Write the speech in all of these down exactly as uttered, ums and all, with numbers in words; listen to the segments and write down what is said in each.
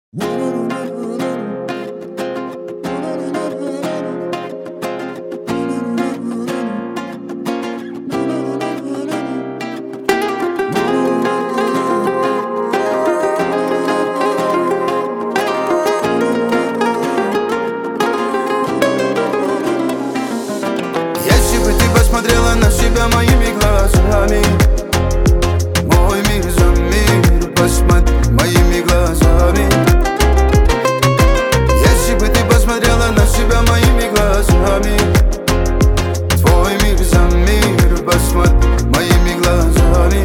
Если бы ты посмотрела на себя моими глазами, мой мир за мир, посмотри моими глазами. Если бы ты посмотрела на себя моими глазами, твой мир за мир, посмотри моими глазами.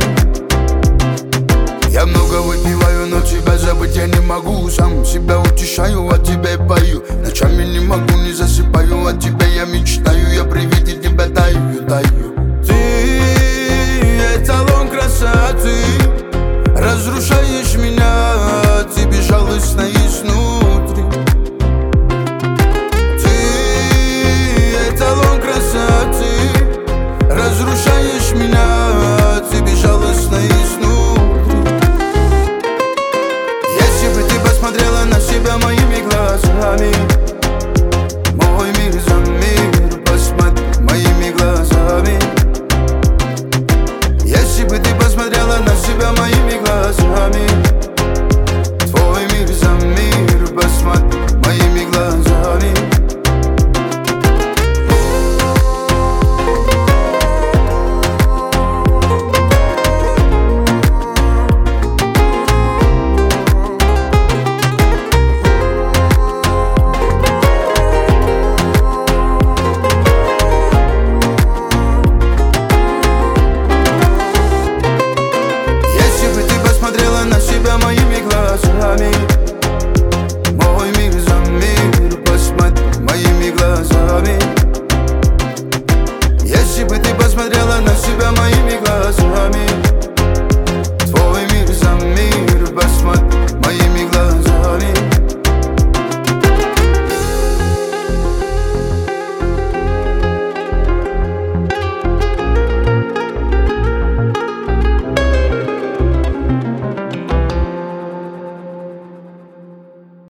Я много выпиваю, но тебя забыть я не могу. Сам себя утешаю, о тебе пою. Ночами не могу, не засыпаю, о тебе я мечтаю. Я при виде тебя таю, таю. Ты эталон красоты, разрушаешь меня, ты безжалостно изнутри. Ты эталон красоты, разрушаешь меня, ты безжалостно изнутри. Если бы ты посмотрела на себя моими глазами, мой мир за мир, посмотри моими глазами. Если бы ты посмотрела на себя моими глазами, твой мир за мир, посмотри моими глазами. На себя моими глазами, мой мир за мир, посмотри моими глазами. Если бы ты посмотрела на себя моими глазами, твой мир за мир, посмотри моими глазами.